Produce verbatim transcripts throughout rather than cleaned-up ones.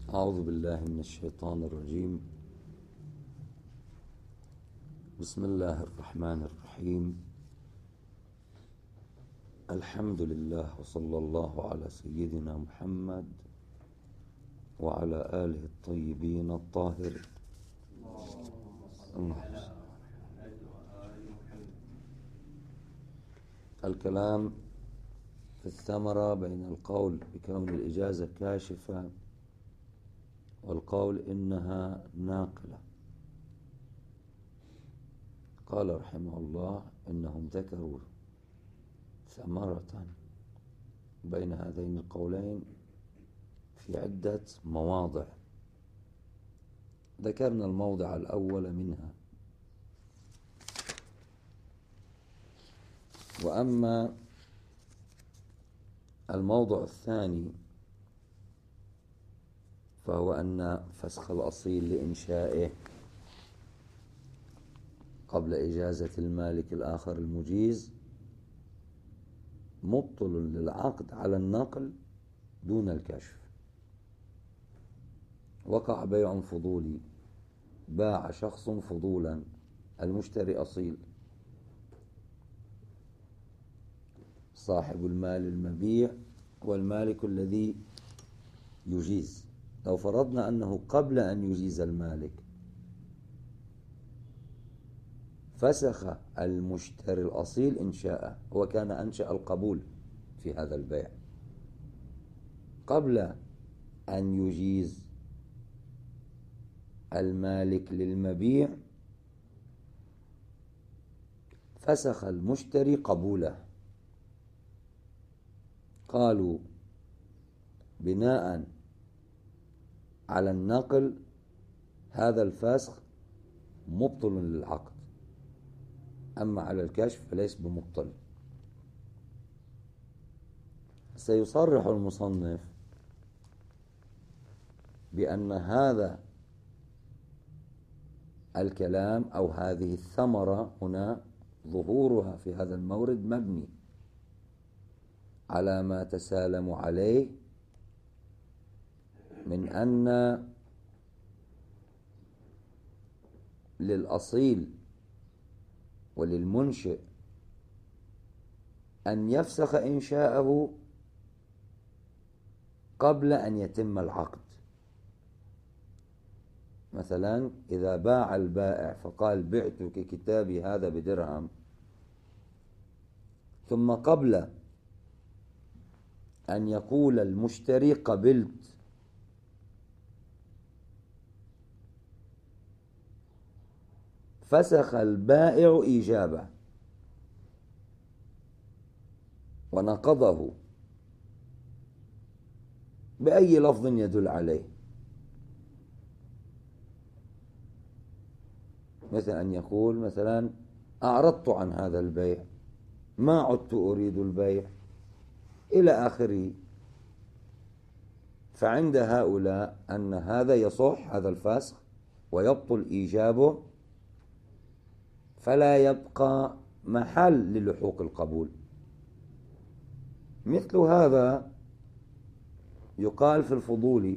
أعوذ بالله من الشيطان الرجيم. بسم الله الرحمن الرحيم. الحمد لله وصلى الله على سيدنا محمد وعلى آله الطيبين الطاهرين. الكلام في الثمرة بين القول بكون الإجازة كاشفة والقول إنها ناقلة. قال رحمه الله إنهم ذكروا ثمرة بين هذين القولين في عدة مواضع. ذكرنا الموضع الأول منها، وأما الموضع الثاني فهو أن فسخ الأصيل لإنشائه قبل إجازة المالك الآخر المجيز مبطل للعقد على النقل دون الكشف. وقع بيع فضولي، باع شخص فضولا، المشتري أصيل، صاحب المال المبيع والمالك الذي يجيز. لو فرضنا أنه قبل أن يجيز المالك فسخ المشتري الأصيل إنشاءه، وكان أنشأ القبول في هذا البيع قبل أن يجيز المالك للمبيع، فسخ المشتري قبوله. قالوا بناء على النقل هذا الفسخ مبطل للعقد، أما على الكشف فليس بمبطل. سيصرح المصنف بأن هذا الكلام أو هذه الثمرة هنا ظهورها في هذا المورد مبني على ما تسالم عليه من أن للأصيل وللمنشئ أن يفسخ إنشاءه قبل أن يتم العقد. مثلا إذا باع البائع فقال بعتك كتابي هذا بدرهم، ثم قبل أن يقول المشتري قبلت فسخ البائع إيجابه ونقضه بأي لفظ يدل عليه، مثل أن يقول مثلا أعرضت عن هذا البيع، ما عدت أريد البيع، إلى آخره. فعند هؤلاء أن هذا يصح هذا الفسخ ويبطل إيجابه، فلا يبقى محل للحوق القبول. مثل هذا يقال في الفضول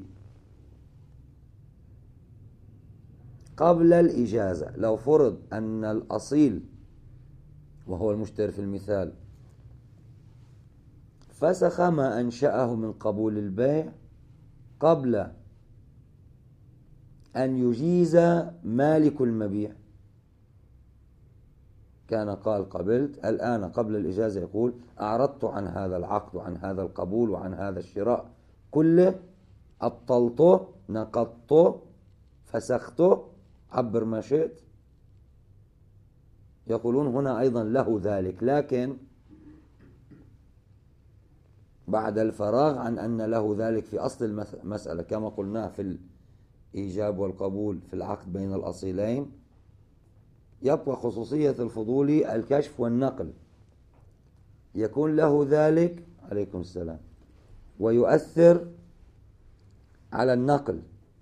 قبل الإجازة. لو فرض أن الأصيل وهو المشتري في المثال فسخ ما أنشأه من قبول البيع قبل أن يجيز مالك المبيع، كان قال قبلت، الآن قبل الإجازة يقول أعرضت عن هذا العقد وعن هذا القبول وعن هذا الشراء كله، أبطلته، نقضته، فسخته، عبر ما شئت. يقولون هنا أيضا له ذلك، لكن بعد الفراغ عن أن له ذلك في أصل المسألة كما قلنا في الإيجاب والقبول في العقد بين الأصيلين، يبقى خصوصية الفضول الكشف والنقل، يكون له ذلك عليكم السلام ويؤثر على النقل،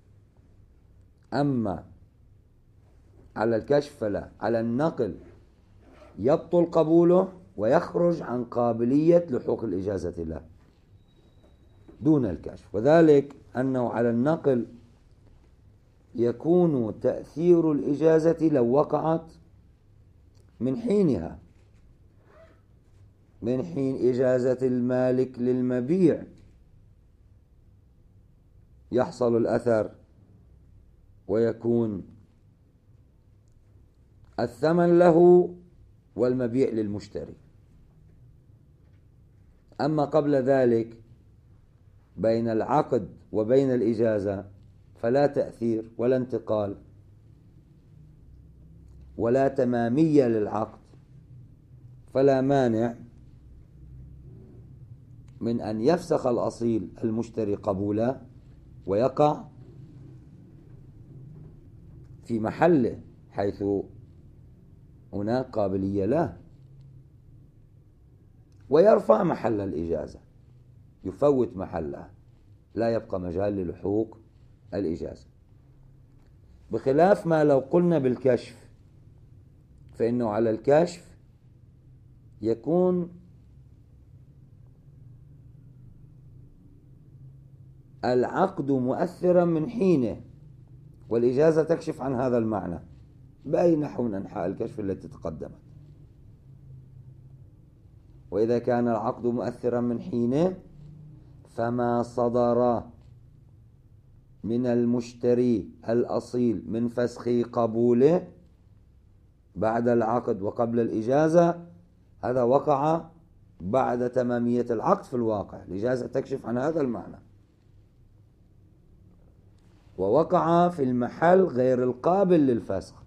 أما على الكشف فلا. على النقل يبطل قبوله ويخرج عن قابلية لحوق الإجازة له. دون الكشف، وذلك أنه على النقل يكون تأثير الإجازة لو وقعت من حينها، من حين إجازة المالك للمبيع يحصل الأثر ويكون الثمن له والمبيع للمشتري. أما قبل ذلك بين العقد وبين الإجازة فلا تأثير ولا انتقال ولا تمامية للعقد، فلا مانع من أن يفسخ الأصيل المشتري قبوله ويقع في محله حيث هناك قابلية له، ويرفع محل الإجازة، يفوت محلها، لا يبقى مجال للحوق الإجازة. بخلاف ما لو قلنا بالكشف، فإنه على الكشف يكون العقد مؤثرا من حينه، والإجازة تكشف عن هذا المعنى بأي نحو من أنحاء الكشف التي تقدمت. وإذا كان العقد مؤثرا من حينه فما صدر من المشتري الأصيل من فسخ قبوله بعد العقد وقبل الإجازة هذا وقع بعد تمامية العقد في الواقع، الإجازة تكشف عن هذا المعنى، ووقع في المحل غير القابل للفسخ،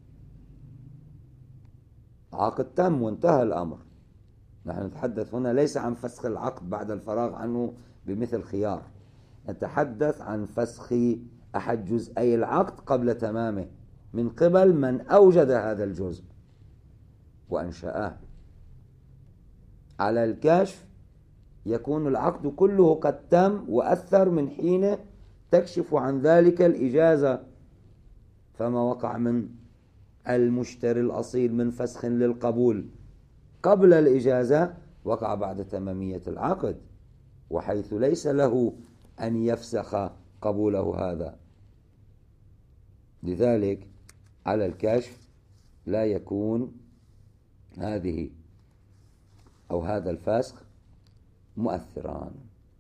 عقد تم وانتهى الأمر. نحن نتحدث هنا ليس عن فسخ العقد بعد الفراغ عنه بمثل خيار، نتحدث عن فسخ أحد جزئي العقد قبل تمامه من قبل من أوجد هذا الجزء وأنشأه. على الكشف يكون العقد كله قد تم وأثر من حين تكشف عن ذلك الإجازة، فما وقع من المشتري الأصيل من فسخ للقبول قبل الإجازة وقع بعد تمامية العقد، وحيث ليس له أن يفسخ قبوله هذا. لذلك على الكشف لا يكون هذه أو هذا الفسخ مؤثران.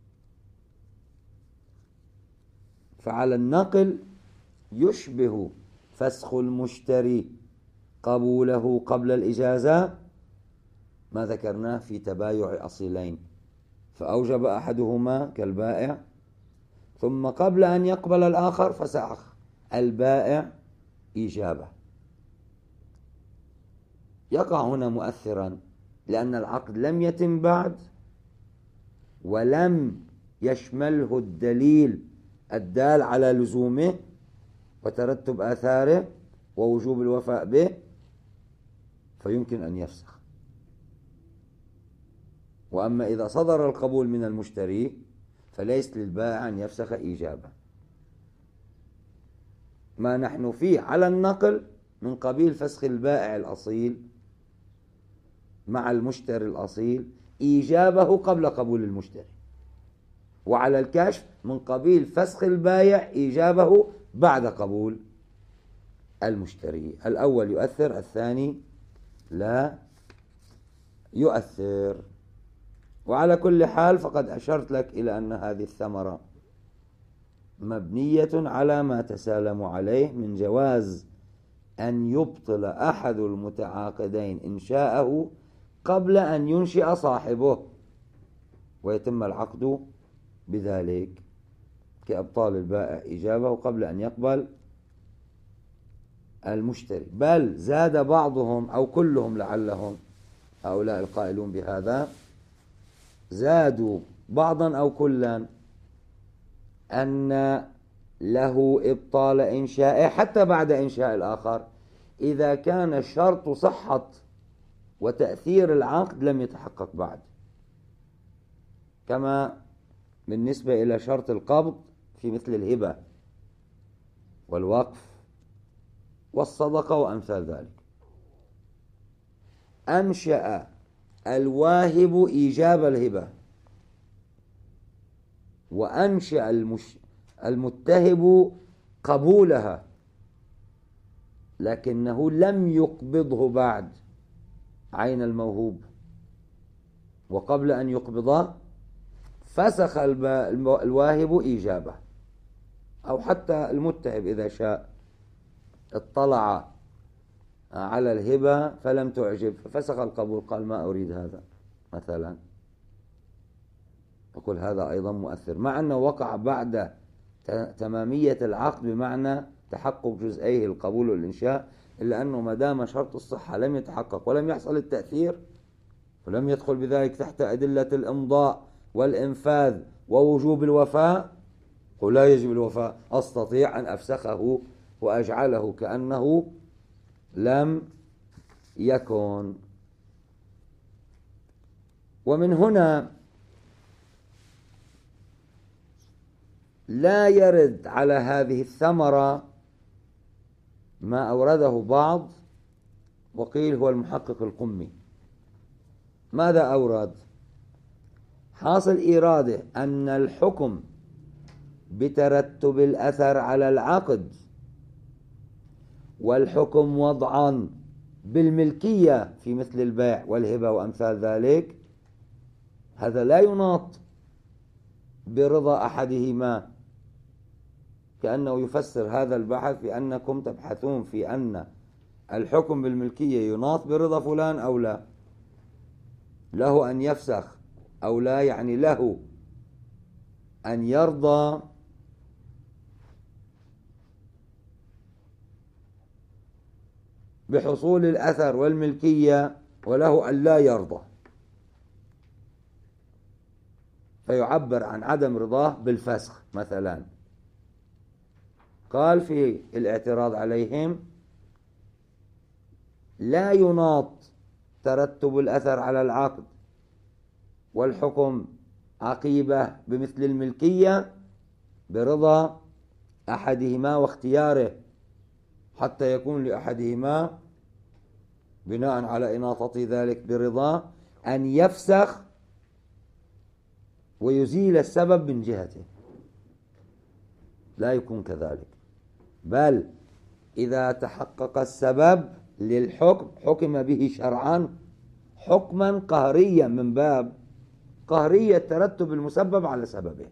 فعلى النقل يشبه فسخ المشتري قبوله قبل الإجازة ما ذكرناه في تبايع أصيلين، فأوجب أحدهما كالبائع، ثم قبل أن يقبل الآخر فسخ البائع إيجابه، يقع هنا مؤثرا لأن العقد لم يتم بعد ولم يشمله الدليل الدال على لزومه وترتب آثاره ووجوب الوفاء به، فيمكن أن يفسخ. وأما إذا صدر القبول من المشتري فليس للبائع أن يفسخ إيجابه. ما نحن فيه على النقل من قبيل فسخ البائع الأصيل مع المشتري الأصيل إيجابه قبل قبول المشتري، وعلى الكشف من قبيل فسخ البائع إيجابه بعد قبول المشتري. الأول يؤثر، الثاني لا يؤثر. وعلى كل حال فقد أشرت لك إلى أن هذه الثمرة مبنية على ما تسالم عليه من جواز أن يبطل أحد المتعاقدين إنشاءه قبل أن ينشئ صاحبه ويتم العقد بذلك، كأبطال البائع إجابه قبل أن يقبل المشتري. بل زاد بعضهم أو كلهم لعلهم هؤلاء القائلون بهذا زادوا بعضا أو كلا أن له إبطال إنشائه حتى بعد إنشاء الآخر إذا كان شرط صحة وتأثير العقد لم يتحقق بعد، كما بالنسبة إلى شرط القبض في مثل الهبة والوقف والصدقة وأمثال ذلك. أنشأ الواهب إيجاب الهبة وأنشأ المش... المتهب قبولها، لكنه لم يقبضه بعد عين الموهوب، وقبل أن يقبضه فسخ الواهب إيجابه، أو حتى المتهب إذا شاء اطلع على الهبة فلم تعجب ففسخ القبول، قال ما أريد هذا مثلا، يقول هذا أيضا مؤثر، مع أنه وقع بعد تمامية العقد بمعنى تحقق جزئيه القبول والإنشاء، إلا أنه ما دام شرط الصحة لم يتحقق ولم يحصل التأثير ولم يدخل بذلك تحت أدلة الإمضاء والإنفاذ ووجوب الوفاء، قل لا يجب الوفاء، أستطيع أن أفسخه وأجعله كأنه لم يكن. ومن هنا لا يرد على هذه الثمرة ما أورده بعض وقيل هو المحقق القمي. ماذا أورد؟ حاصل إيراده أن الحكم بترتب الأثر على العقد والحكم وضعا بالملكية في مثل البيع والهبة وأمثال ذلك، هذا لا يناط برضا أحدهما، كأنه يفسر هذا البحث بأنكم تبحثون في أن الحكم بالملكية يناط برضا فلان أو لا، له أن يفسخ أو لا، يعني له أن يرضى بحصول الأثر والملكية وله أن لا يرضى، فيعبر عن عدم رضاه بالفسخ مثلا. قال في الاعتراض عليهم لا يناط ترتب الأثر على العقد والحكم عقيبة بمثل الملكية برضا أحدهما واختياره، حتى يكون لأحدهما بناء على إناطة ذلك برضاه أن يفسخ ويزيل السبب من جهته، لا يكون كذلك، بل إذا تحقق السبب للحكم حكم به شرعا حكما قهريا من باب قهرية ترتب المسبب على سببه.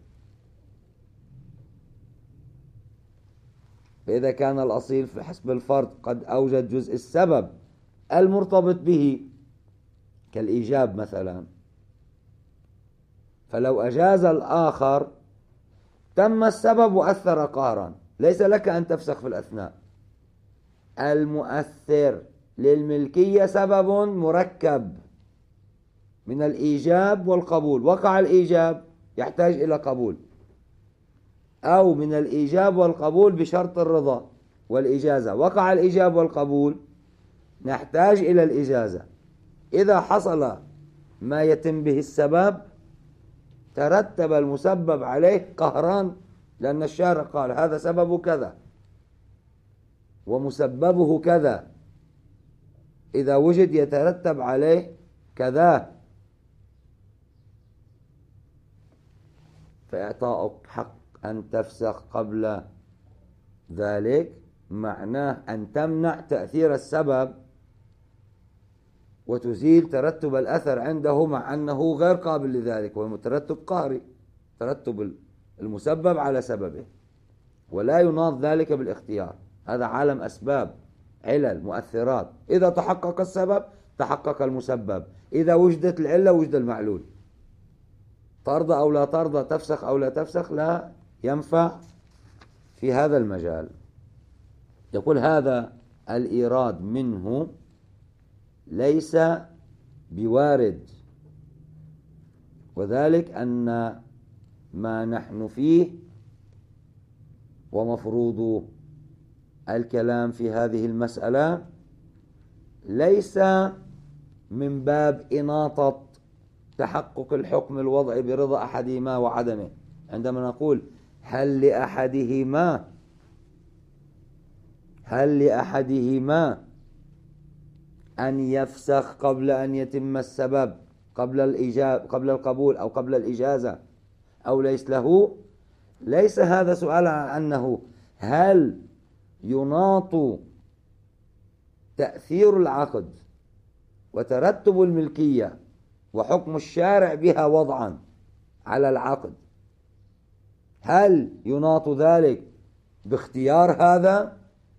فإذا كان الأصيل في حسب الفرد قد أوجد جزء السبب المرتبط به كالإيجاب مثلا، فلو أجاز الآخر تم السبب وأثر قهرا، ليس لك أن تفسخ في الأثناء. المؤثر للملكية سبب مركب من الإيجاب والقبول، وقع الإيجاب يحتاج إلى قبول، أو من الإيجاب والقبول بشرط الرضا والإجازة، وقع الإيجاب والقبول نحتاج إلى الإجازة. إذا حصل ما يتم به السبب ترتب المسبب عليه قهران، لأن الشارع قال هذا سببه كذا ومسببه كذا، إذا وجد يترتب عليه كذا، فإعطاؤك حق أن تفسخ قبل ذلك معناه أن تمنع تأثير السبب وتزيل ترتب الأثر عنده، مع أنه غير قابل لذلك، والمترتب قهري، ترتب المسبب على سببه، ولا يناط ذلك بالاختيار. هذا عالم أسباب، علل، مؤثرات، إذا تحقق السبب تحقق المسبب، إذا وجدت العلة وجد المعلول، ترضى أو لا ترضى، تفسخ أو لا تفسخ، لا ينفع في هذا المجال. يقول هذا الإيراد منه ليس بوارد، وذلك أن ما نحن فيه ومفروض الكلام في هذه المسألة ليس من باب إناطة تحقق الحكم الوضعي برضا أحدهما وعدمه. عندما نقول هل لأحدهما هل لأحدهما أن يفسخ قبل أن يتم السبب، قبل الإجابة، قبل القبول أو قبل الإجازة، أو ليس له، ليس هذا سؤال عن أنه هل يناط تأثير العقد وترتب الملكية وحكم الشارع بها وضعا على العقد، هل يناط ذلك باختيار هذا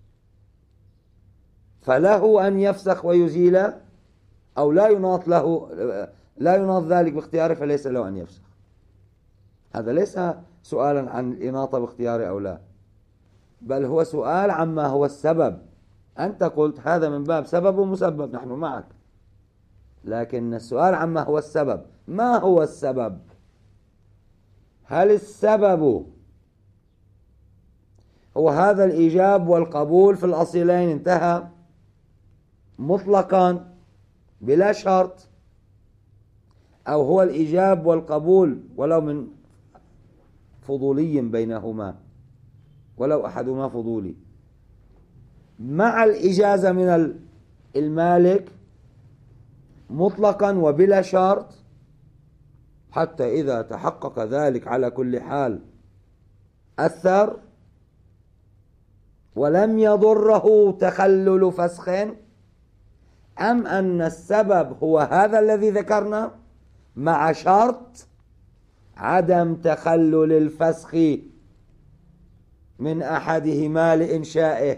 فله أن يفسخ ويزيل، أو لا يناط له لا يناط ذلك باختياره فليس له أن يفسخ؟ هذا ليس سؤالا عن الإناطة باختياره أو لا، بل هو سؤال عما هو السبب. أنت قلت هذا من باب سبب ومسبب، نحن معك، لكن السؤال عما هو السبب. ما هو السبب؟ هل السبب هو هذا الإيجاب والقبول في الأصيلين انتهى مطلقا بلا شرط، أو هو الإيجاب والقبول ولو من فضولي بينهما، ولو أحدهما فضولي، مع الإجازة من المالك مطلقا وبلا شرط، حتى إذا تحقق ذلك على كل حال أثر ولم يضره تخلل فسخ، أم أن السبب هو هذا الذي ذكرنا مع شرط عدم تخلل الفسخ من أحدهما لإنشائه،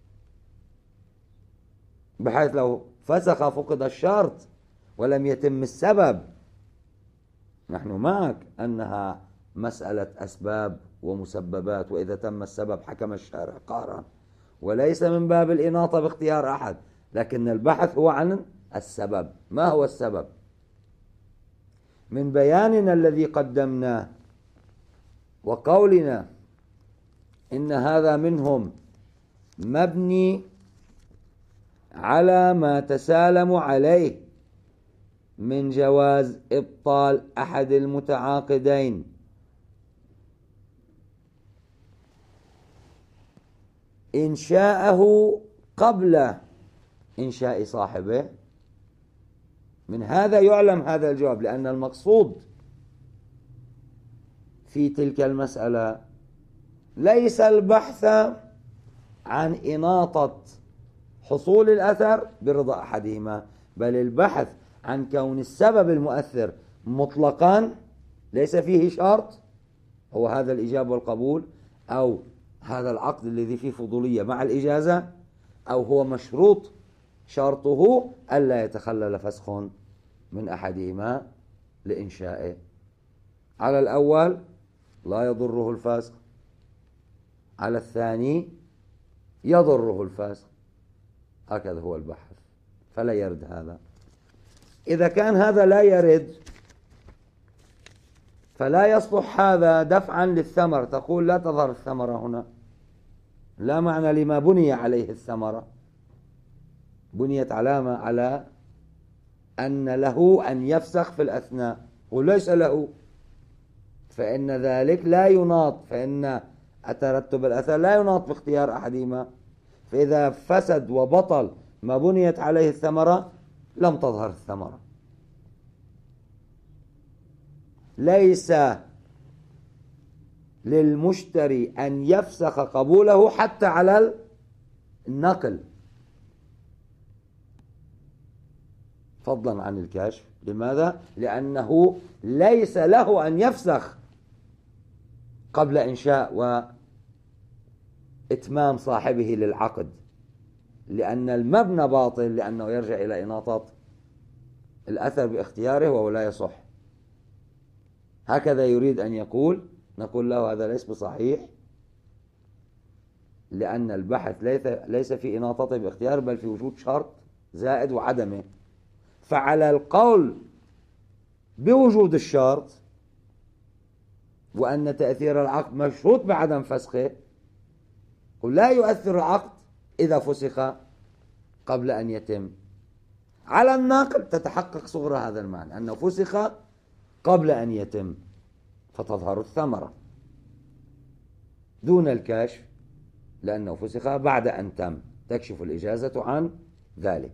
بحيث لو فسخ فقد الشرط ولم يتم السبب. نحن معك أنها مسألة أسباب ومسببات، وإذا تم السبب حكم الشارع قهرا، وليس من باب الإناطة باختيار أحد، لكن البحث هو عن السبب. ما هو السبب؟ من بياننا الذي قدمناه وقولنا إن هذا منهم مبني على ما تسالم عليه من جواز إبطال أحد المتعاقدين إنشاءه قبل إنشاء صاحبه. من هذا يعلم هذا الجواب، لأن المقصود في تلك المسألة ليس البحث عن إناطة حصول الأثر برضا أحدهما، بل البحث عن كون السبب المؤثر مطلقا ليس فيه شرط، هو هذا الإيجاب والقبول، أو هذا العقد الذي فيه فضولية مع الإجازة، أو هو مشروط شرطه ألا يتخلل فسخ من أحدهما لإنشائه. على الأول لا يضره الفسخ، على الثاني يضره الفسخ. هكذا هو البحث، فلا يرد هذا. إذا كان هذا لا يرد فلا يصلح هذا دفعا للثمر. تقول لا تظهر الثمرة هنا، لا معنى لما بني عليه الثمرة، بنيت علامة على أن له أن يفسخ في الأثناء وليس له، فإن ذلك لا يناط، فإن الترتب الأثر لا يناط باختيار أحدهما، فإذا فسد وبطل ما بنيت عليه الثمرة لم تظهر الثمرة. ليس للمشتري أن يفسخ قبوله حتى على النقل، فضلا عن الكشف. لماذا؟ لأنه ليس له أن يفسخ قبل إنشاء وإتمام صاحبه للعقد، لأن المبنى باطل، لأنه يرجع إلى إناطة الأثر باختياره وهو لا يصح. هكذا يريد أن يقول، نقول له هذا ليس بصحيح، لأن البحث ليس في إناطته باختيار، بل في وجود شرط زائد وعدمه. فعلى القول بوجود الشرط وأن تأثير العقد مشروط بعدم فسخه، ولا يؤثر العقد إذا فسخ قبل أن يتم. على الناقل تتحقق صغر هذا المعنى، أنه فسخ قبل أن يتم فتظهر الثمرة، دون الكشف لأنه فسخ بعد أن تم، تكشف الإجازة عن ذلك.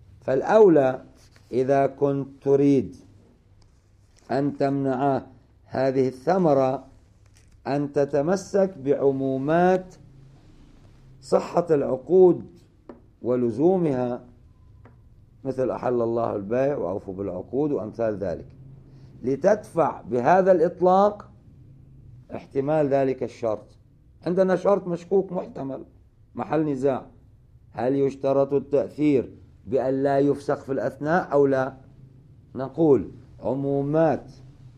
فالأولى إذا كنت تريد أن تمنع هذه الثمرة أن تتمسك بعمومات صحة العقود ولزومها، مثل أحل الله البيع وأوفوا بالعقود وأمثال ذلك، لتدفع بهذا الإطلاق احتمال ذلك الشرط. عندنا شرط مشكوك محتمل محل نزاع، هل يشترط التأثير بأن لا يفسخ في الأثناء أو لا؟ نقول عمومات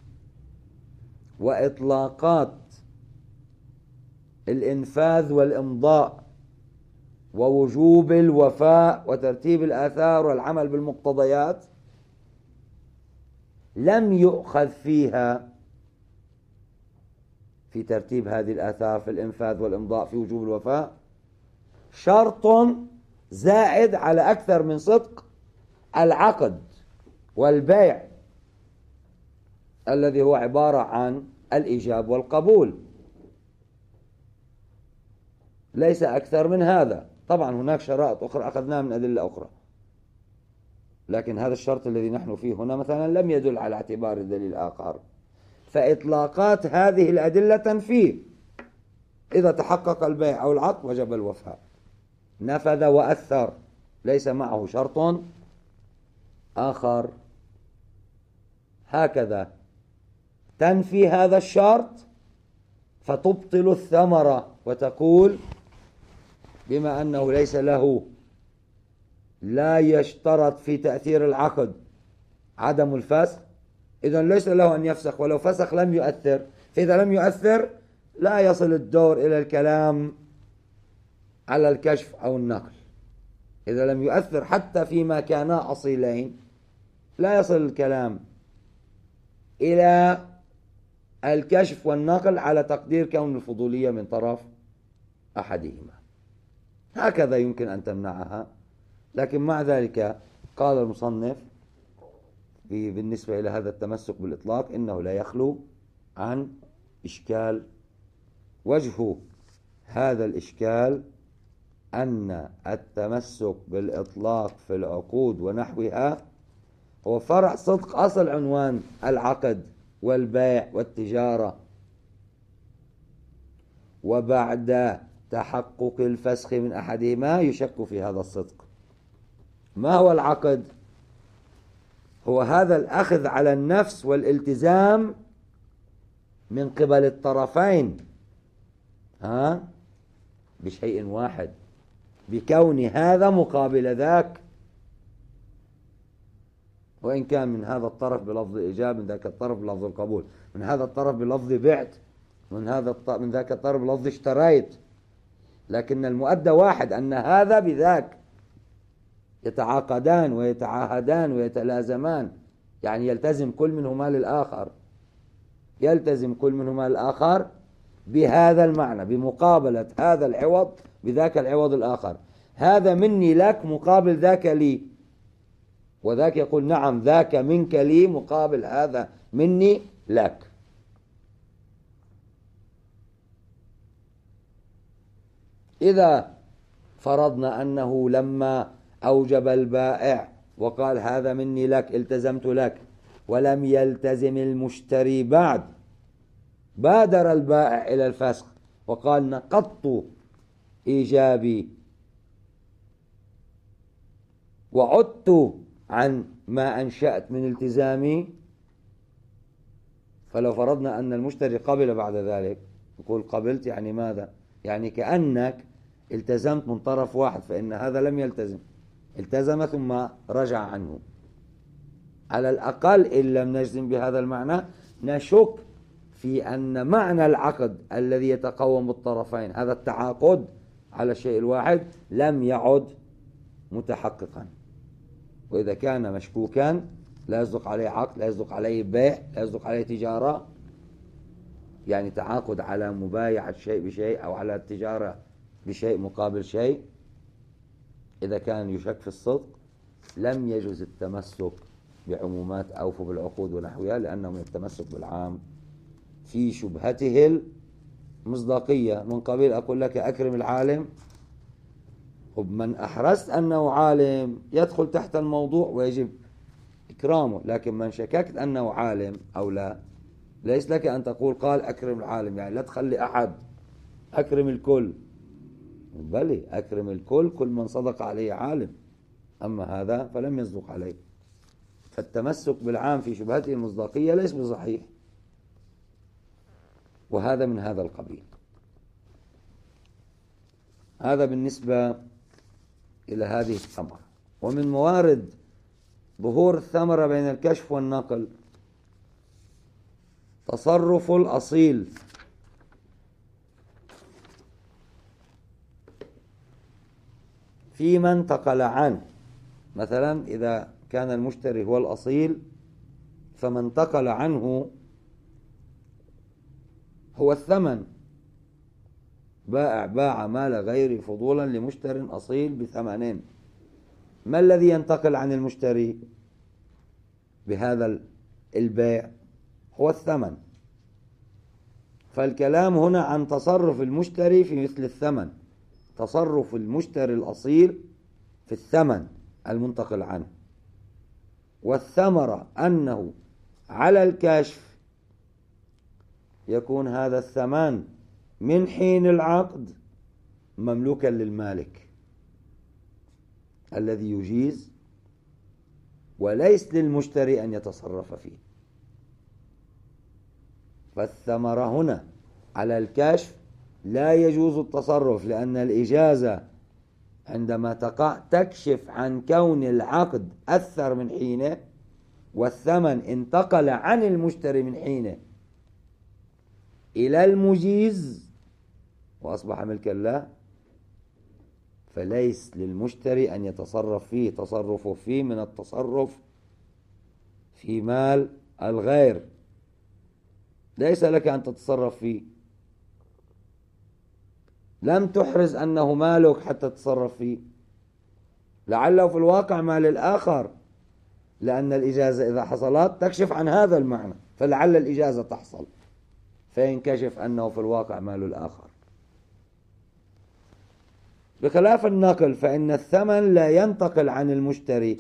وإطلاقات الإنفاذ والإمضاء ووجوب الوفاء وترتيب الآثار والعمل بالمقتضيات لم يؤخذ فيها في ترتيب هذه الآثار في الإنفاذ والإمضاء في وجوب الوفاء شرط زائد على أكثر من صدق العقد والبيع الذي هو عبارة عن الإيجاب والقبول، ليس أكثر من هذا. طبعا هناك شرائط أخرى أخذناها من أدلة أخرى، لكن هذا الشرط الذي نحن فيه هنا مثلا لم يدل على اعتبار الدليل آخر، فإطلاقات هذه الأدلة تنفيه. إذا تحقق البيع أو العقد وجب الوفاء، نفذ وأثر، ليس معه شرط آخر. هكذا تنفي هذا الشرط فتبطل الثمرة وتقول بما أنه ليس له، لا يشترط في تأثير العقد عدم الفسخ، إذن ليس له أن يفسخ، ولو فسخ لم يؤثر، فإذا لم يؤثر لا يصل الدور إلى الكلام على الكشف أو النقل. إذا لم يؤثر حتى فيما كانا أصيلين لا يصل الكلام إلى الكشف والنقل على تقدير كون الفضولية من طرف أحدهما. هكذا يمكن أن تمنعها. لكن مع ذلك قال المصنف بالنسبة إلى هذا التمسك بالإطلاق إنه لا يخلو عن إشكال. وجه هذا الإشكال أن التمسك بالإطلاق في العقود ونحوها هو فرع صدق أصل عنوان العقد والبيع والتجارة، وبعد تحقق الفسخ من أحدهما يشك في هذا الصدق. ما هو العقد؟ هو هذا الأخذ على النفس والالتزام من قبل الطرفين ها بشيء واحد، بكون هذا مقابل ذاك، وإن كان من هذا الطرف بلفظ إيجاب، من ذاك الطرف بلفظ القبول، من هذا الطرف بلفظ بعت، من هذا من ذاك الطرف بلفظ اشتريت، لكن المؤدى واحد، أن هذا بذاك يتعاقدان ويتعاهدان ويتلازمان، يعني يلتزم كل منهما للآخر، يلتزم كل منهما للآخر بهذا المعنى، بمقابلة هذا العوض بذاك العوض الآخر. هذا مني لك مقابل ذاك لي، وذاك يقول نعم ذاك منك لي مقابل هذا مني لك. إذا فرضنا أنه لما أوجب البائع وقال هذا مني لك التزمت لك، ولم يلتزم المشتري بعد، بادر البائع إلى الفسخ وقال نقضت إيجابي وعدت عن ما أنشأت من التزامي، فلو فرضنا أن المشتري قبل بعد ذلك، يقول قبلت يعني ماذا؟ يعني كأنك التزمت من طرف واحد، فإن هذا لم يلتزم، التزم ثم رجع عنه. على الأقل إن لم نجزم بهذا المعنى نشك في أن معنى العقد الذي يتقوم بالطرفين، هذا التعاقد على الشيء الواحد، لم يعد متحققا. وإذا كان مشكوكا لا يصدق عليه عقد، لا يصدق عليه بيع، لا يصدق عليه تجارة، يعني تعاقد على مبايعة شيء بشيء أو على التجارة بشيء مقابل شيء. إذا كان يشك في الصدق لم يجوز التمسك بعمومات أوفوا بالعقود ونحوها، لأنه من التمسك بالعام في شبهته المصداقية. من قبيل أقول لك أكرم العالم، من أحرزت أنه عالم يدخل تحت الموضوع ويجب إكرامه، لكن من شككت أنه عالم أو لا ليس لك أن تقول قال أكرم العالم، يعني لا تخلي أحد، أكرم الكل. بل أكرم الكل كل من صدق عليه عالم، أما هذا فلم يصدق عليه. فالتمسك بالعام في شبهته المصداقية ليس بصحيح، وهذا من هذا القبيل. هذا بالنسبة إلى هذه الثمرة. ومن موارد ظهور الثمرة بين الكشف والنقل تصرف الأصيل فيما انتقل عنه. مثلا إذا كان المشتري هو الأصيل فما انتقل عنه هو الثمن، بائع باع مال غير فضولا لمشتر أصيل بثمنين، ما الذي ينتقل عن المشتري بهذا البيع؟ هو الثمن. فالكلام هنا عن تصرف المشتري في مثل الثمن، تصرف المشتري الأصيل في الثمن المنتقل عنه. والثمرة أنه على الكشف يكون هذا الثمن من حين العقد مملوكا للمالك الذي يجيز، وليس للمشتري أن يتصرف فيه. فالثمرة هنا على الكشف لا يجوز التصرف، لأن الإجازة عندما تقع تكشف عن كون العقد أثر من حينه، والثمن انتقل عن المشتري من حينه إلى المجيز وأصبح ملكا له، فليس للمشتري أن يتصرف فيه. تصرفه فيه من التصرف في مال الغير، ليس لك أن تتصرف فيه. لم تحرز أنه مالك حتى تتصرف فيه، لعله في الواقع مال الآخر، لأن الإجازة إذا حصلت تكشف عن هذا المعنى، فلعل الإجازة تحصل فينكشف أنه في الواقع مال الآخر. بخلاف النقل فإن الثمن لا ينتقل عن المشتري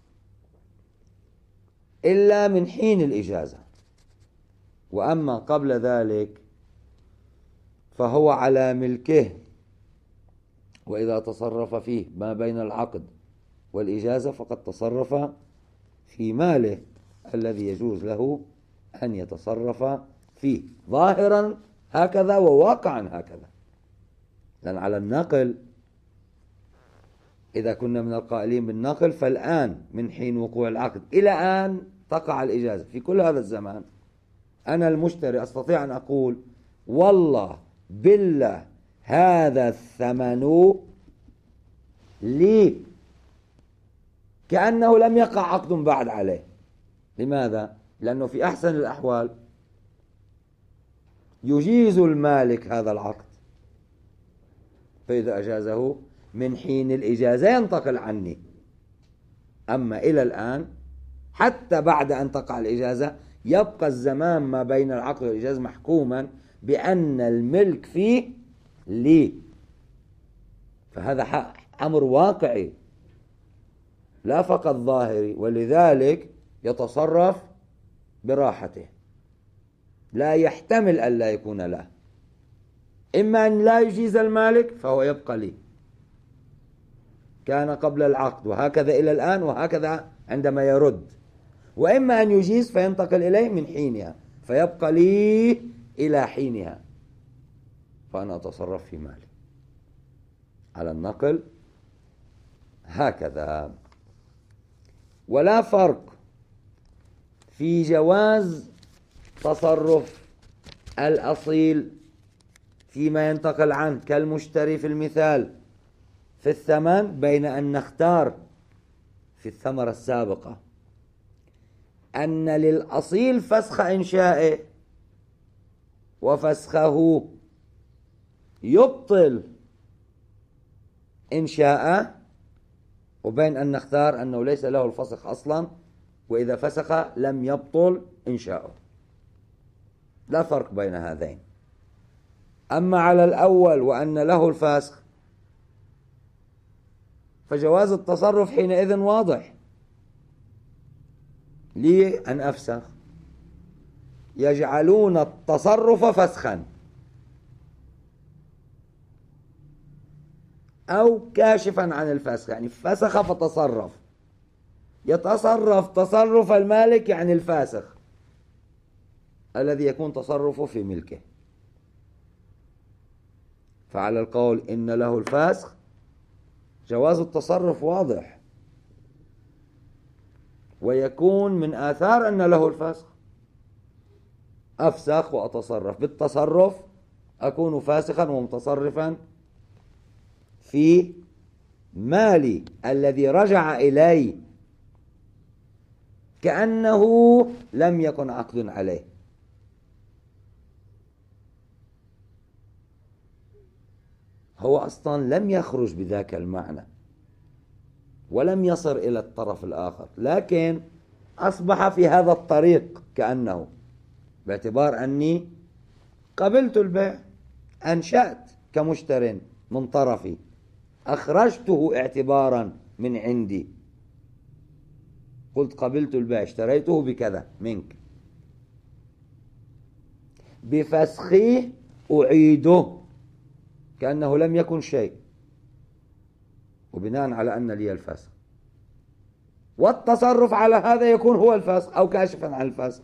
إلا من حين الإجازة، وأما قبل ذلك فهو على ملكه، وإذا تصرف فيه ما بين العقد والإجازة فقد تصرف في ماله الذي يجوز له أن يتصرف فيه، ظاهرا هكذا وواقعا هكذا. لأن على النقل إذا كنا من القائلين بالنقل فالآن من حين وقوع العقد إلى آن تقع الإجازة في كل هذا الزمان، أنا المشتري أستطيع أن أقول والله بالله هذا الثمن لي، كأنه لم يقع عقد بعد عليه. لماذا؟ لأنه في أحسن الأحوال يجيز المالك هذا العقد، فإذا أجازه من حين الإجازة ينتقل عني. أما إلى الآن حتى بعد أن تقع الإجازة يبقى الزمان ما بين العقد والإجازة محكوما بأن الملك فيه لي، فهذا أمر واقعي لا فقط ظاهري، ولذلك يتصرف براحته، لا يحتمل أن لا يكون له. إما أن لا يجيز المالك فهو يبقى لي، كان قبل العقد وهكذا إلى الآن وهكذا عندما يرد، وإما أن يجيز فينتقل إليه من حينها فيبقى لي إلى حينها، فأنا أتصرف في مالي. على النقل هكذا. ولا فرق في جواز تصرف الأصيل فيما ينتقل عنه كالمشتري في المثال في الثمن بين أن نختار في الثمرة السابقة أن للأصيل فسخ إنشائه وفسخه يبطل إنشاءه، وبين أن نختار أنه ليس له الفسخ أصلا، وإذا فسخ لم يبطل إنشاؤه. لا فرق بين هذين. أما على الأول وأن له الفسخ فجواز التصرف حينئذ واضح، لي أن أفسخ يجعلون التصرف فسخا أو كاشفا عن الفسخ، يعني فسخ فتصرف، يتصرف تصرف المالك يعني الفاسخ الذي يكون تصرفه في ملكه. فعلى القول إن له الفسخ جواز التصرف واضح، ويكون من آثار أن له الفسخ أفسخ وأتصرف، بالتصرف أكون فاسخا ومتصرفا في مالي الذي رجع إلي كأنه لم يكن عقد عليه. هو أصلا لم يخرج بذاك المعنى ولم يصل إلى الطرف الآخر، لكن أصبح في هذا الطريق كأنه، باعتبار أني قبلت البيع، أنشأت كمشتر من طرفي، أخرجته اعتبارا من عندي، قلت قبلت البيع، اشتريته بكذا منك، بفسخه أعيده كأنه لم يكن شيء، وبناء على أن لي الفسخ، والتصرف على هذا يكون هو الفسخ أو كاشفا عن الفسخ.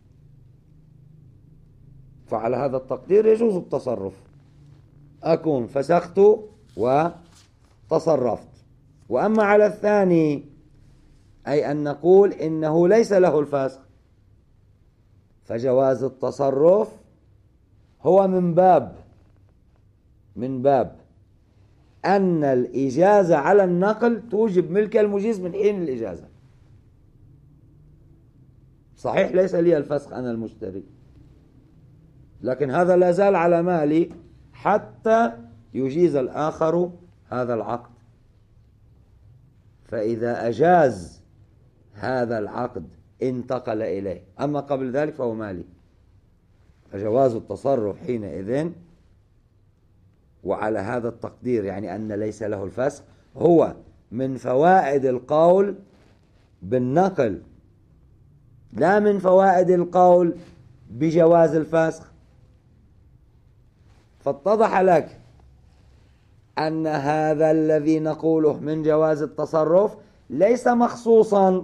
فعلى هذا التقدير يجوز التصرف، أكون فسخت وتصرفت. وأما على الثاني، أي أن نقول إنه ليس له الفسخ، فجواز التصرف هو من باب من باب أن الإجازة على النقل توجب ملك المجيز من حين الإجازة. صحيح ليس لي الفسخ أنا المشتري، لكن هذا لا زال على مالي حتى يجيز الآخر هذا العقد. فإذا أجاز هذا العقد انتقل إليه، أما قبل ذلك فهو مالي. فجواز التصرف حينئذ وعلى هذا التقدير، يعني أن ليس له الفسخ، هو من فوائد القول بالنقل، لا من فوائد القول بجواز الفسخ. فاتضح لك أن هذا الذي نقوله من جواز التصرف ليس مخصوصا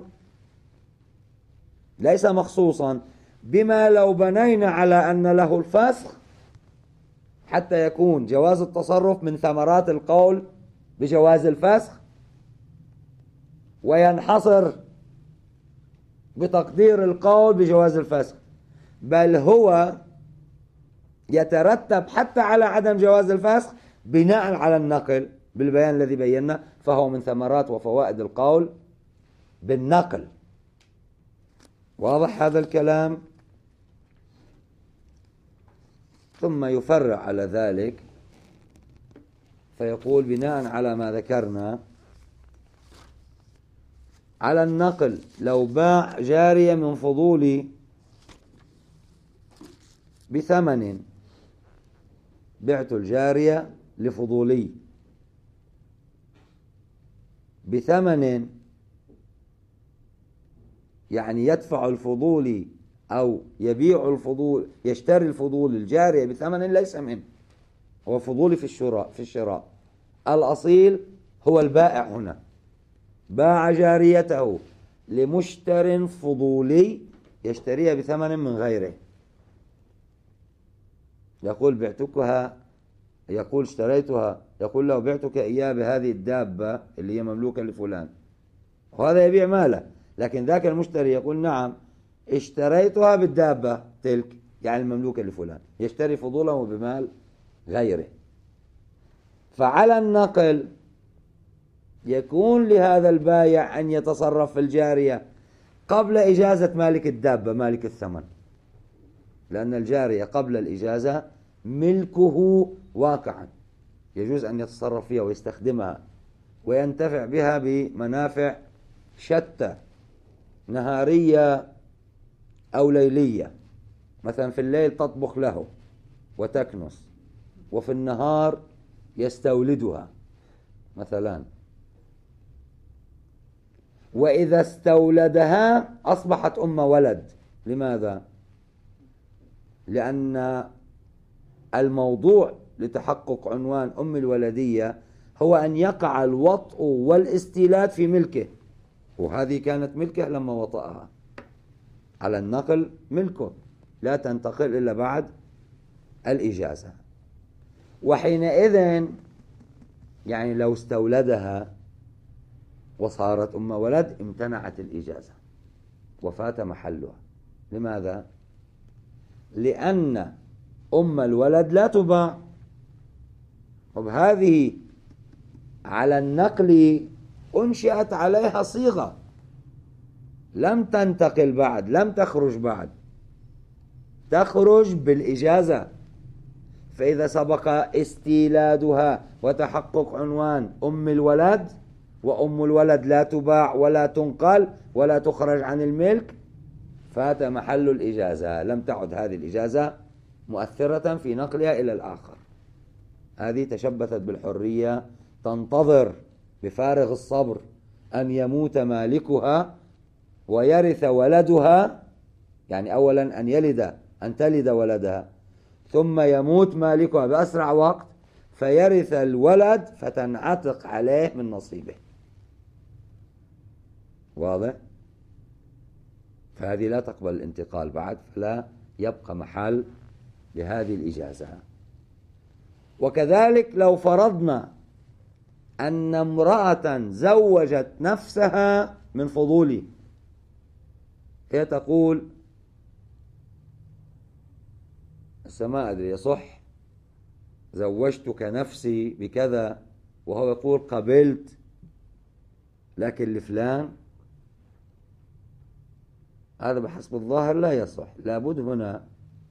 ليس مخصوصا بما لو بنينا على أن له الفسخ حتى يكون جواز التصرف من ثمرات القول بجواز الفسخ، وينحصر بتقدير القول بجواز الفسخ، بل هو يترتب حتى على عدم جواز الفسخ بناء على النقل بالبيان الذي بينا، فهو من ثمرات وفوائد القول بالنقل. واضح هذا الكلام؟ ثم يفرع على ذلك فيقول بناء على ما ذكرنا على النقل، لو باع جارية من فضولي بثمن، بعت الجارية لفضولي بثمن، يعني يدفع الفضولي أو يبيع الفضول، يشتري الفضول الجارية بثمن ليس منه، هو فضولي في الشراء في الشراء الأصيل هو البائع هنا باع جاريته لمشتر فضولي يشتريها بثمن من غيره، يقول بعتكها، يقول اشتريتها، يقول له بعتك إياه بهذه الدابة اللي هي مملوكة لفلان، وهذا يبيع ماله، لكن ذاك المشتري يقول نعم اشتريتها بالدابة تلك، يعني المملوكة لفلان، يشتري فضوله بمال غيره. فعلى النقل يكون لهذا البائع أن يتصرف في الجارية قبل إجازة مالك الدابة مالك الثمن، لأن الجارية قبل الإجازة ملكه واقعا، يجوز أن يتصرف فيها ويستخدمها وينتفع بها بمنافع شتى نهارية أو ليلية، مثلا في الليل تطبخ له وتكنس، وفي النهار يستولدها مثلا، وإذا استولدها أصبحت أم ولد. لماذا؟ لأن الموضوع لتحقق عنوان أم الولدية هو أن يقع الوطء والاستيلاد في ملكه، وهذه كانت ملكه لما وطأها. على النقل ملكه، لا تنتقل إلا بعد الإجازة. وحينئذ يعني لو استولدها وصارت أم ولد امتنعت الإجازة وفات محلها. لماذا؟ لأن أم الولد لا تباع، وبهذه على النقل أنشئت عليها صيغة، لم تنتقل بعد، لم تخرج بعد، تخرج بالإجازة. فإذا سبق استيلادها وتحقق عنوان أم الولد، وأم الولد لا تباع ولا تنقل ولا تخرج عن الملك، فات محل الإجازة، لم تعد هذه الإجازة مؤثرة في نقلها إلى الآخر. هذه تشبثت بالحرية، تنتظر بفارغ الصبر أن يموت مالكها ويرث ولدها، يعني أولا أن يلد أن تلد ولدها، ثم يموت مالكها بأسرع وقت فيرث الولد فتنعتق عليه من نصيبه. واضح؟ فهذه لا تقبل الانتقال بعد، فلا يبقى محل لهذه الإجازة. وكذلك لو فرضنا أن امرأة زوجت نفسها من فضوله، هي تقول ما أدري يصح زوجتك نفسي بكذا، وهو يقول قبلت لكن لفلان، هذا بحسب الظاهر لا يصح. لابد هنا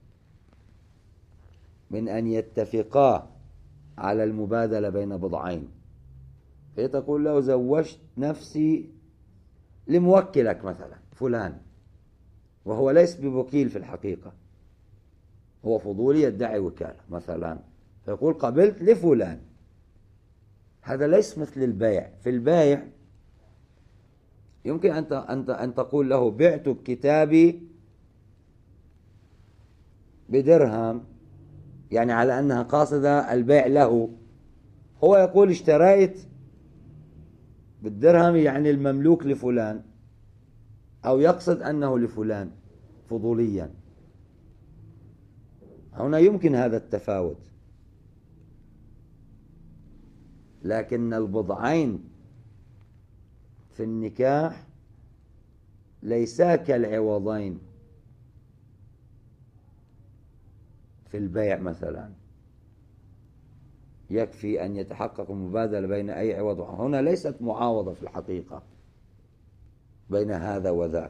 من أن يتفقا على المبادلة بين بضعين. هي تقول له زوجت نفسي لموكلك مثلا فلان، وهو ليس بوكيل في الحقيقة، هو فضولي يدعي وكالة مثلا، فيقول قبلت لفلان. هذا ليس مثل البيع. في البيع يمكن أن أن تقول له بعت كتابي بدرهم، يعني على أنها قاصدة البيع له، هو يقول اشتريت بالدرهم يعني المملوك لفلان، أو يقصد أنه لفلان فضوليا. هنا يمكن هذا التفاوت، لكن البضعين في النكاح ليسا كالعوضين في البيع مثلا. يكفي أن يتحقق المبادلة بين أي عوض، هنا ليست معاوضة في الحقيقة بين هذا وذاك،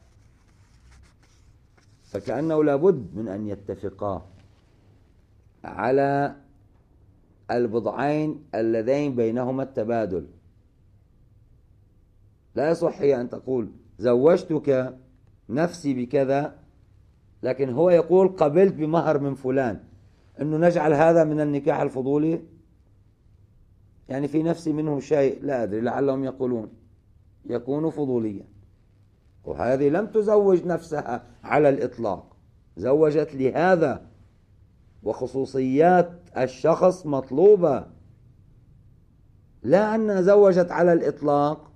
فكأنه لابد من أن يتفقا على البضعين اللذين بينهما التبادل. لا يصح هي أن تقول زوجتك نفسي بكذا، لكن هو يقول قبلت بمهر من فلان، أنه نجعل هذا من النكاح الفضولي. يعني في نفسي منه شيء لا أدري، لعلهم يقولون يكون فضوليا. وهذه لم تزوج نفسها على الإطلاق، زوجت لهذا، وخصوصيات الشخص مطلوبة، لا أنها زوجت على الإطلاق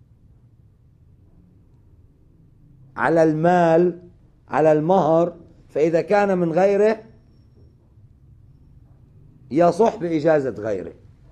على المال على المهر، فإذا كان من غيره يصح بإجازة غيره،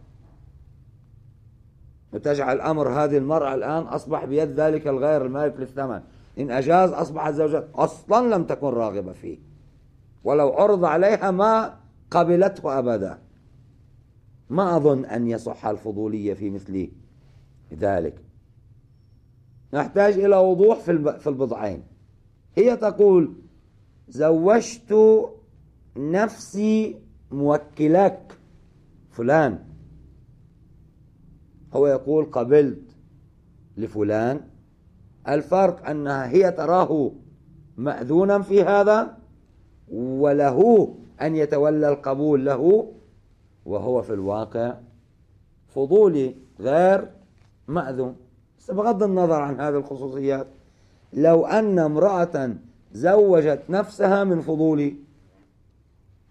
وتجعل أمر هذه المرأة الآن أصبح بيد ذلك الغير المالك للثمن، إن أجاز أصبحت زوجة أصلا لم تكن راغبة فيه، ولو عرض عليها ما قبلته أبدا. ما أظن أن يصح الفضولية في مثل ذلك. نحتاج إلى وضوح في البضعين. هي تقول زوجت نفسي موكلك فلان، هو يقول قبلت لفلان. الفرق أنها هي تراه مأذونا في هذا، وله أن يتولى القبول له، وهو في الواقع فضولي غير مأذون. بغض النظر عن هذه الخصوصيات، لو أن امرأة زوجت نفسها من فضولي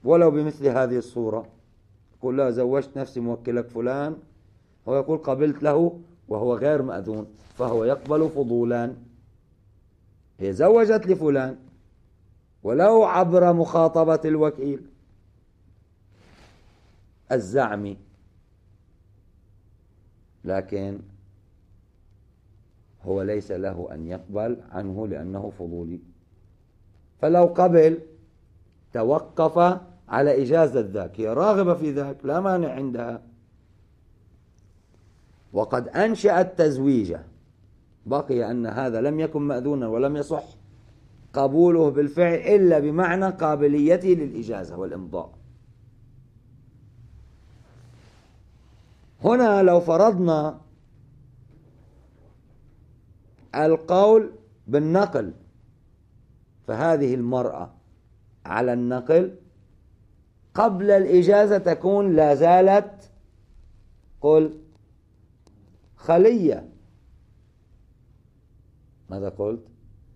ولو بمثل هذه الصورة، يقول لا زوجت نفسي موكلك فلان، هو يقول قبلت له وهو غير مأذون، فهو يقبل فضولان. هي زوجت لفلان ولو عبر مخاطبة الوكيل الزعمي، لكن هو ليس له أن يقبل عنه لأنه فضولي. فلو قبل توقف على إجازة ذاك، هي راغبة في ذاك لا مانع عندها، وقد أنشأت تزويجه، بقي أن هذا لم يكن مأذونا ولم يصح قبوله بالفعل إلا بمعنى قابليته للإجازة والإمضاء. هنا لو فرضنا القول بالنقل، فهذه المرأة على النقل قبل الإجازة تكون لا زالت قل خلية. ماذا قلت؟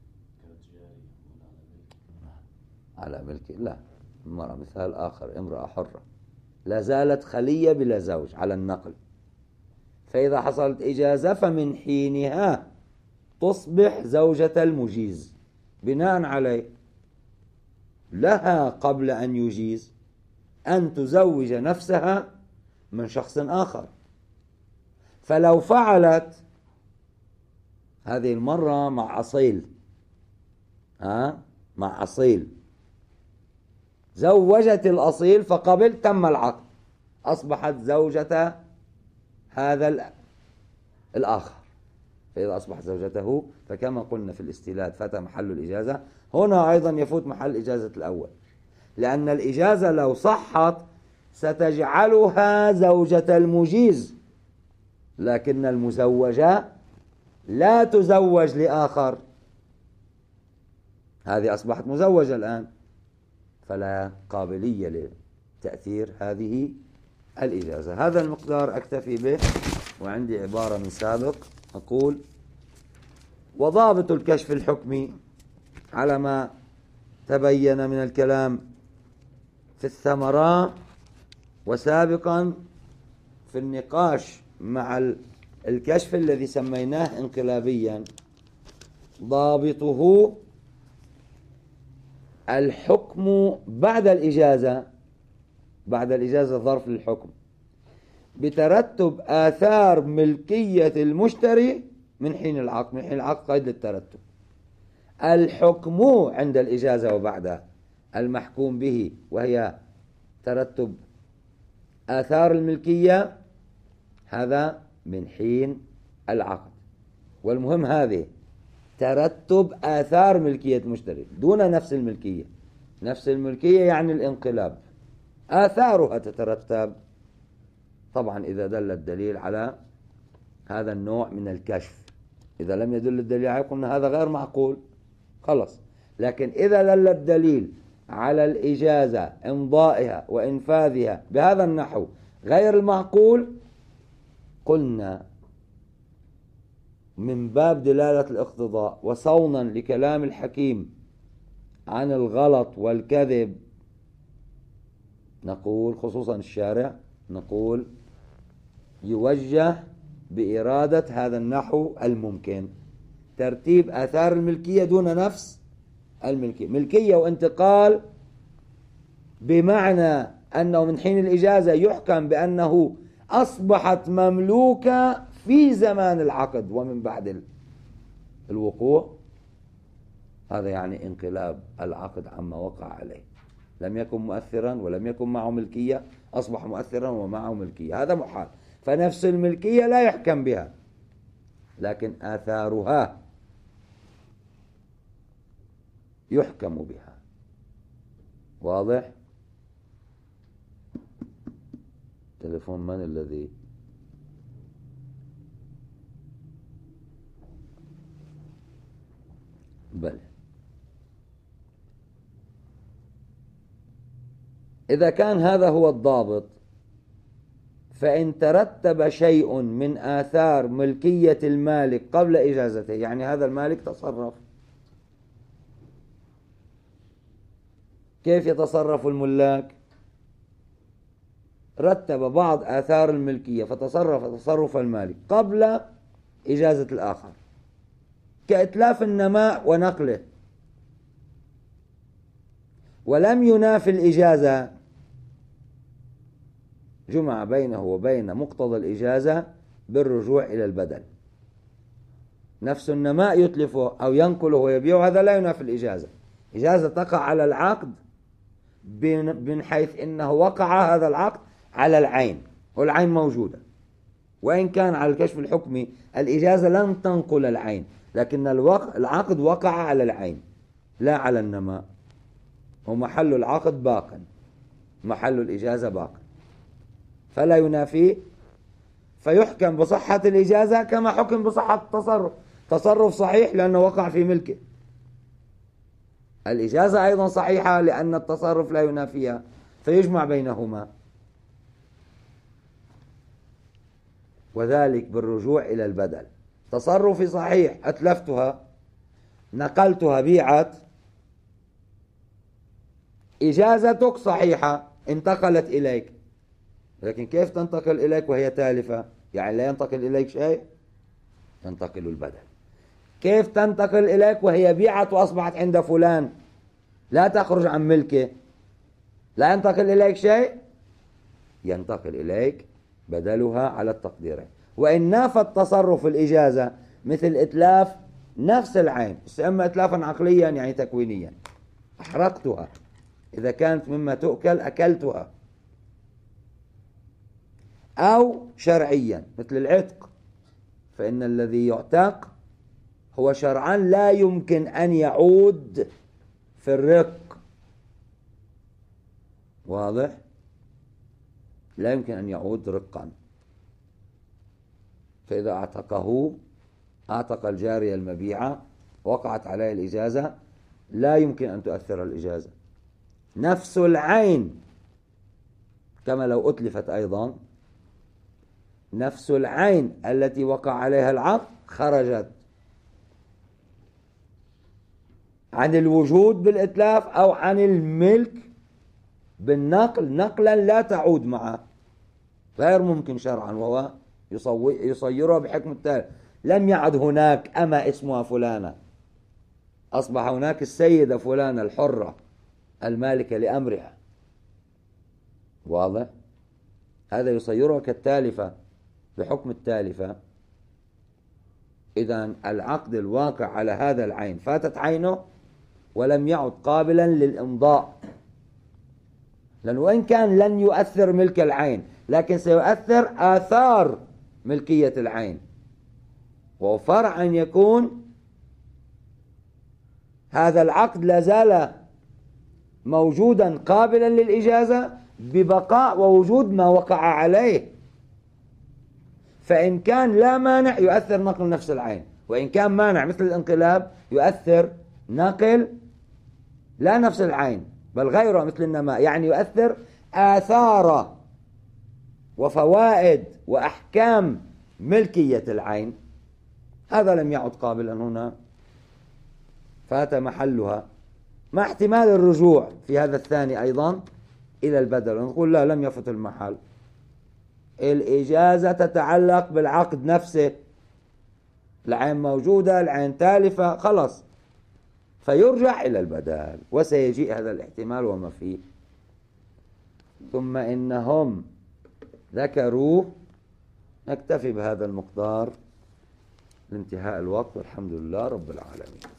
على ملك، لا، المرأة مثال آخر، امرأة حرة لا زالت خلية بلا زوج على النقل، فإذا حصلت إجازة فمن حينها تصبح زوجة المجيز، بناء عليه لها قبل أن يجيز أن تزوج نفسها من شخص آخر. فلو فعلت هذه المرة مع أصيل، ها مع أصيل، زوجت الأصيل فقبل، تم العقد، أصبحت زوجة هذا الآخر. فإذا أصبحت زوجته فكما قلنا في الاستيلاد فات محل الإجازة، هنا أيضا يفوت محل إجازة الأول، لأن الإجازة لو صحت ستجعلها زوجة المجيز، لكن المزوجة لا تزوج لآخر، هذه أصبحت مزوجة الآن، فلا قابلية لتأثير هذه الإجازة. هذا المقدار أكتفي به، وعندي عبارة من سابق أقول: وضابط الكشف الحكمي على ما تبين من الكلام في الثمرة وسابقا في النقاش مع الكشف الذي سميناه انقلابيا، ضابطه الحكم بعد الإجازة، بعد الإجازة ظرف للحكم بترتب آثار ملكية المشتري من حين العقد، من حين العقد قيد للترتب. الحكم عند الإجازة وبعدها المحكوم به، وهي ترتب آثار الملكية، هذا من حين العقد. والمهم هذه ترتب آثار ملكية المشتري دون نفس الملكية. نفس الملكية يعني الانقلاب، آثارها تترتب طبعا إذا دل الدليل على هذا النوع من الكشف. إذا لم يدل الدليل عليه قلنا هذا غير معقول خلص. لكن إذا دل الدليل على الإجازة إمضائها وإنفاذها بهذا النحو غير المعقول، قلنا من باب دلالة الاقتضاء وصونا لكلام الحكيم عن الغلط والكذب، نقول خصوصا الشارع، نقول يوجه بإرادة هذا النحو الممكن، ترتيب آثار الملكية دون نفس الملكية. ملكية وانتقال بمعنى أنه من حين الإجازة يحكم بأنه أصبحت مملوكة في زمان العقد ومن بعد الوقوع، هذا يعني انقلاب العقد عما وقع عليه، لم يكن مؤثرا ولم يكن معه ملكية، أصبح مؤثرا ومعه ملكية، هذا محال. فنفس الملكية لا يحكم بها، لكن آثارها يحكم بها. واضح؟ تليفون من الذي بل إذا كان هذا هو الضابط، فإن ترتب شيء من آثار ملكية المالك قبل إجازته، يعني هذا المالك تصرف، كيف يتصرف الملاك؟ رتب بعض آثار الملكية فتصرف تصرف المالك قبل إجازة الآخر، كإتلاف النماء ونقله، ولم ينافي الإجازة، جمع بينه وبين مقتضى الإجازة بالرجوع إلى البدل. نفس النماء يتلفه أو ينقله ويبيعه، هذا لا ينافي الإجازة. إجازة تقع على العقد من حيث إنه وقع هذا العقد على العين، والعين موجودة، وإن كان على الكشف الحكمي الإجازة لم تنقل العين، لكن العقد وقع على العين لا على النماء، ومحل العقد باق، محل الإجازة باق، فلا ينافي، فيحكم بصحة الإجازة كما حكم بصحة التصرف. تصرف صحيح لأنه وقع في ملكه، الإجازة أيضا صحيحة لأن التصرف لا ينافيها، فيجمع بينهما، وذلك بالرجوع إلى البدل. تصرفي صحيح، أتلفتها، نقلتها، بيعت، إجازتك صحيحة، انتقلت إليك، لكن كيف تنتقل إليك وهي تالفة؟ يعني لا ينتقل إليك شيء، ينتقل البدل. كيف تنتقل إليك وهي بيعت وأصبحت عند فلان، لا تخرج عن ملكه، لا ينتقل إليك شيء، ينتقل إليك بدلها على التقديرين. وإن نافى التصرف الإجازة مثل إتلاف نفس العين، إما إتلافا عقليا يعني تكوينيا، أحرقتها، إذا كانت مما تؤكل أكلتها، أو شرعيا مثل العتق، فإن الذي يعتق هو شرعا لا يمكن أن يعود في الرق، واضح؟ لا يمكن أن يعود رقا، فإذا اعتقه، اعتق الجارية المبيعة، وقعت عليه الإجازة، لا يمكن أن تؤثر الإجازة. نفس العين كما لو أتلفت أيضا، نفس العين التي وقع عليها العقد خرجت عن الوجود بالإتلاف أو عن الملك بالنقل نقلا لا تعود معه، غير ممكن شرعا، وهو يصيرها بحكم التالي: لم يعد هناك أما اسمها فلانة، أصبح هناك السيدة فلانة الحرة المالكة لأمرها، واضح؟ هذا يصيرها كالتالفة بحكم التالفة. إذن العقد الواقع على هذا العين فاتت عينه ولم يعد قابلا للإمضاء، لأنه وإن كان لن يؤثر ملك العين لكن سيؤثر آثار ملكية العين، وفرع أن يكون هذا العقد لازال موجودا قابلا للإجازة ببقاء ووجود ما وقع عليه. فإن كان لا مانع يؤثر نقل نفس العين، وإن كان مانع مثل الانقلاب يؤثر نقل لا نفس العين بل غيرها مثل النماء، يعني يؤثر آثار وفوائد وأحكام ملكية العين. هذا لم يعد قابلا هنا، فات محلها، مع احتمال الرجوع في هذا الثاني أيضا إلى البدل. ونقول لا، لم يفت المحل، الإجازة تتعلق بالعقد نفسه، العين موجودة، العين تالفة، خلص، فيرجع إلى البدل، وسيجيء هذا الاحتمال وما فيه. ثم إنهم ذكروا، نكتفي بهذا المقدار لانتهاء الوقت، والحمد لله رب العالمين.